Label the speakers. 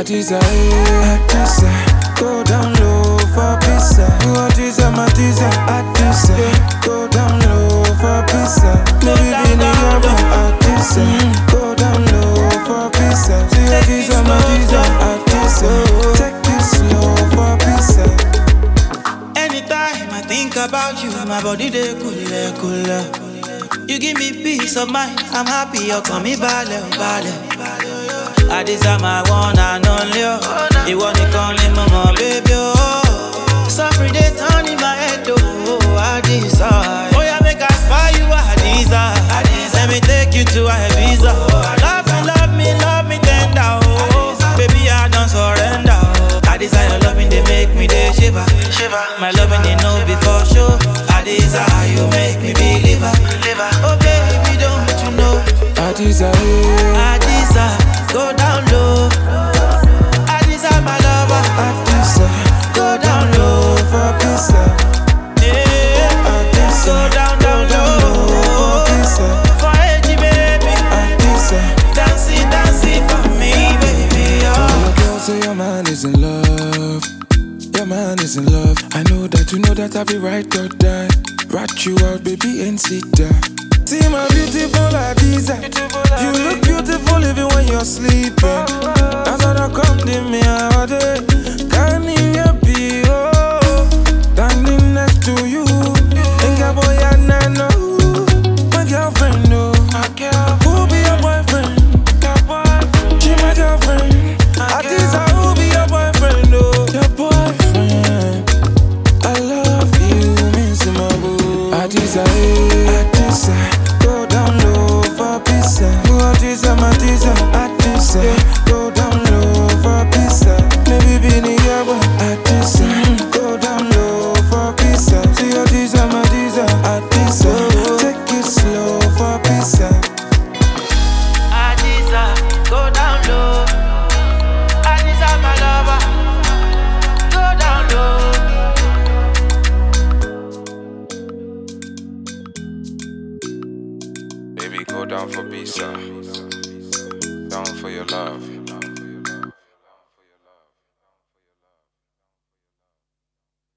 Speaker 1: Adiza, go down low for pizza. You Adiza, Matiza, Adiza, go down low for pizza. Maybe be near Adiza, go down low for pizza. See Adiza, Matiza, Adiza, take this slow for pizza.
Speaker 2: Anytime I think about you, my body dey cool. You give me peace of mind, I'm happy. You call me bale. Adiza my one and only. You want to call me mama, baby. Suffering they turn in my head, Adiza. Oh yeah, make us spy you, Adiza. Let me take you to Ibiza. Love me tender, baby I don't surrender. Adiza, your loving they make me they shiver. My loving they know before show. Adiza, you make me believer. Oh baby, don't you know?
Speaker 1: Adiza,
Speaker 2: go down low. Adiza, my lover.
Speaker 1: Adiza,
Speaker 2: go down low
Speaker 1: for pizza.
Speaker 2: Yeah,
Speaker 1: Adiza,
Speaker 2: go down low
Speaker 1: for pizza.
Speaker 2: For edgy baby.
Speaker 1: Adiza,
Speaker 2: dancing for me, baby.
Speaker 1: All the girls say your man is in love. Your man is in love. I know that I'll be right or die. Rat you out, baby, and sit down. See my beautiful Adiza. You look beautiful even when you're sleeping. That's what I come to me all day. Can't even be standing next to you. And your boy and I know my girlfriend know. Who be your boyfriend? She my girlfriend. Adiza, who be your boyfriend? Oh, your boyfriend. I love you, Miss Mabu. Adiza, go down low for pizza. Who Adiza, Matiza, Adiza, go down low for pizza. Maybe be near Adiza, go down low for pizza. See Adiza, Matiza, Adiza, take it slow for pizza.
Speaker 2: Adiza, go down low. Adiza, my lover. Go down low.
Speaker 1: Baby, go down for pizza. Down for your love.